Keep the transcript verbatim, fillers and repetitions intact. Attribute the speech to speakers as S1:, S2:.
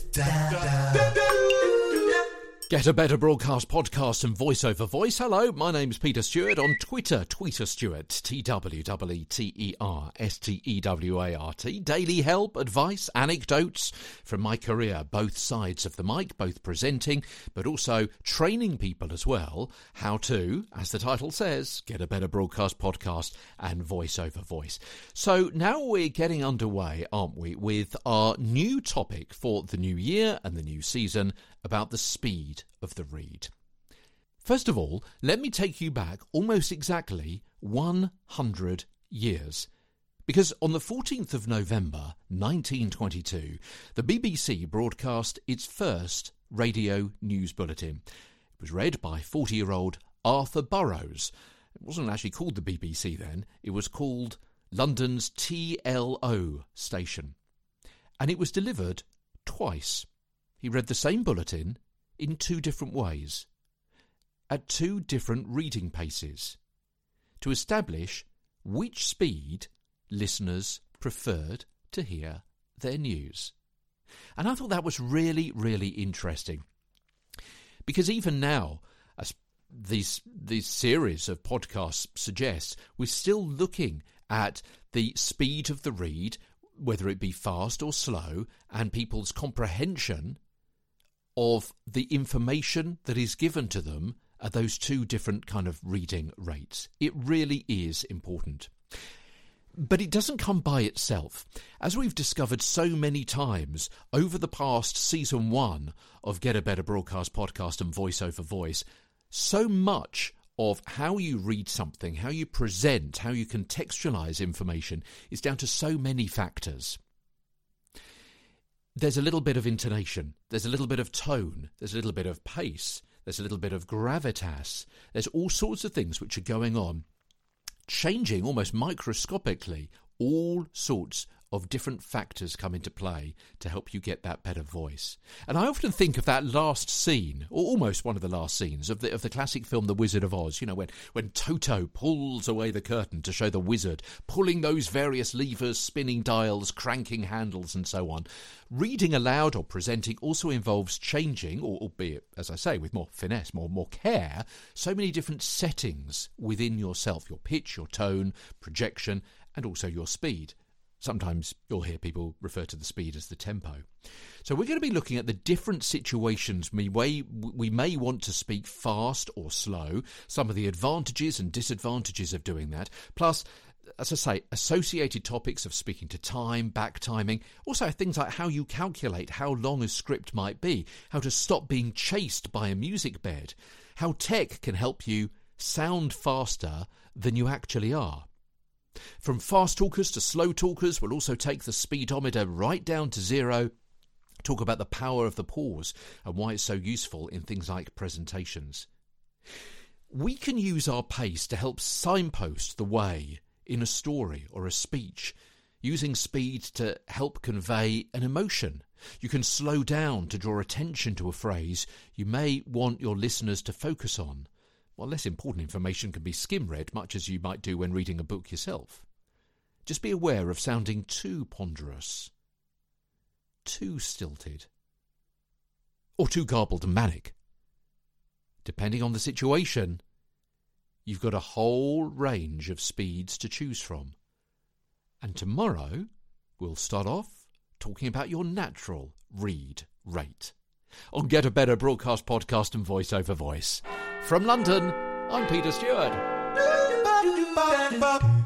S1: Get a Better Broadcast podcast and voice over voice. Hello, my name's Peter Stewart. On Twitter, Tweeter Stewart, T W E E T E R S T E W A R T. Daily help, advice, anecdotes from my career, both sides of the mic, both presenting, but also training people as well, how to, as the title says, get a better broadcast podcast and voice over voice. So now we're getting underway, aren't we, with our new topic for the new year and the new season about the speed of the read. First of all, let me take you back almost exactly one hundred years. Because on the fourteenth of November nineteen twenty-two, the B B C broadcast its first radio news bulletin. It was read by forty-year-old Arthur Burrows. It wasn't actually called the B B C then, it was called London's T L O station. And it was delivered twice. He read the same bulletin in two different ways, at two different reading paces, to establish which speed listeners preferred to hear their news. And I thought that was really, really interesting. Because even now, as these, these series of podcasts suggest, we're still looking at the speed of the read, whether it be fast or slow, and people's comprehension of the information that is given to them at those two different kind of reading rates. It really is important. But it doesn't come by itself. As we've discovered so many times over the past season one of Get a Better Broadcast Podcast and Voice over Voice, so much of how you read something, how you present, how you contextualize information is down to so many factors. There's a little bit of intonation, there's a little bit of tone, there's a little bit of pace, there's a little bit of gravitas, there's all sorts of things which are going on, changing almost microscopically. All sorts of different factors come into play to help you get that better voice. And I often think of that last scene, or almost one of the last scenes, of the of the classic film The Wizard of Oz, you know, when, when Toto pulls away the curtain to show the wizard, pulling those various levers, spinning dials, cranking handles and so on. Reading aloud or presenting also involves changing, or albeit, as I say, with more finesse, more, more care, so many different settings within yourself, your pitch, your tone, projection, and also your speed. Sometimes you'll hear people refer to the speed as the tempo. So we're going to be looking at the different situations we may, we may want to speak fast or slow, some of the advantages and disadvantages of doing that, plus, as I say, associated topics of speaking to time, back timing, also things like how you calculate how long a script might be, how to stop being chased by a music bed, how tech can help you sound faster than you actually are. From fast talkers to slow talkers, we'll also take the speedometer right down to zero, talk about the power of the pause and why it's so useful in things like presentations. We can use our pace to help signpost the way in a story or a speech, using speed to help convey an emotion. You can slow down to draw attention to a phrase you may want your listeners to focus on, while less important information can be skim-read, much as you might do when reading a book yourself. Just be aware of sounding too ponderous, too stilted, or too garbled and manic. Depending on the situation, you've got a whole range of speeds to choose from. And tomorrow, we'll start off talking about your natural read rate on Get a Better Broadcast Podcast and Voice over Voice. From London, I'm Peter Stewart.